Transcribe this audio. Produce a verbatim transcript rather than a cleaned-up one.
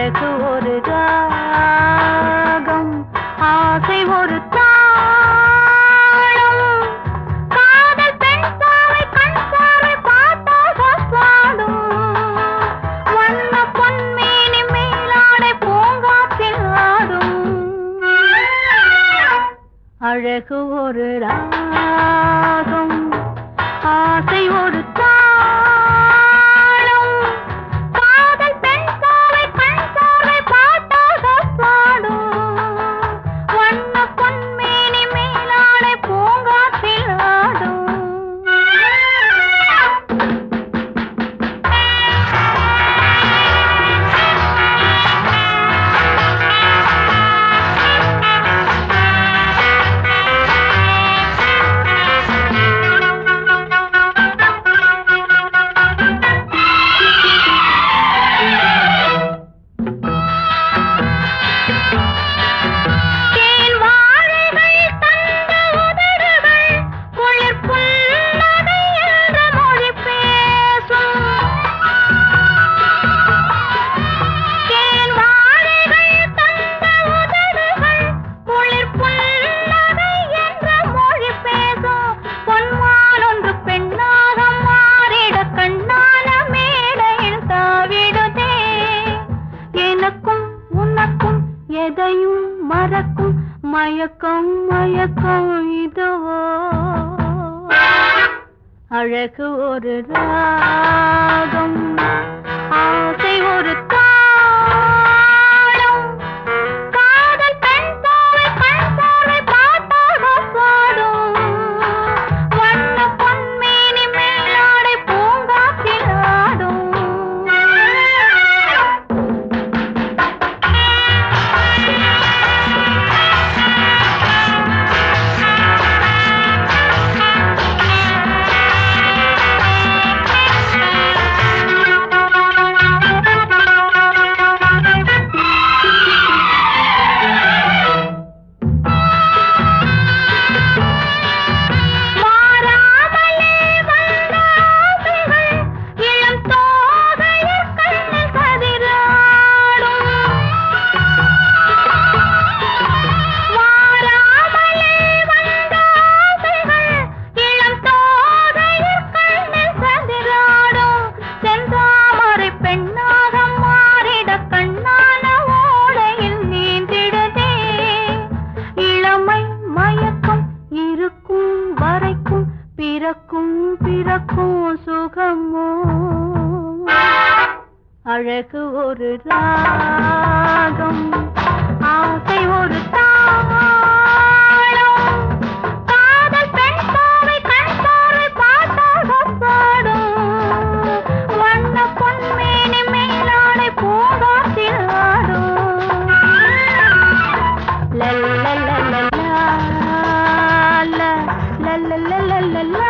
அழகு ஒரு ராகம், ஆசை ஒரு தாளம், காதல் பெண் பாவை கண் பாவை பாட்டாக பாடும், வண்ண பொன்மேனி மேலாடை பூங்காற்றில் ஆடும். அழகு ஒரு ராகம், ஆசை ஒரு தாளம், காதல் பெண் பாவை கண் பாவை பாட்டாக பாடும், வண்ண பொன்மேனி மேலாடை பூங்காற்றில் ஆடும். எதையும் மறக்கும் மயக்கம் மயக்கம் இதுவோ. அழகு ஒரு ராகம், ஆசை ஒரு தாளம், காதல் பெண் பாவை கண் பாவை பாட்டாக பாடும், வண்ண பொன்மேனி மேலாடை பூங்காற்றில் ஆடும். பிறக்கும் பிறக்கும் சுகமோ. அழகு ஒரு ராகம், ஆசை ஒரு தாளம், காதல் பெண் பாவை கண் பாவை பாட்டாக பாடும், வண்ண பொன்மேனி மேலாடை பூங்காற்றில் ஆடும். லல்லல்லல்லா, லல்லல்லல்லா.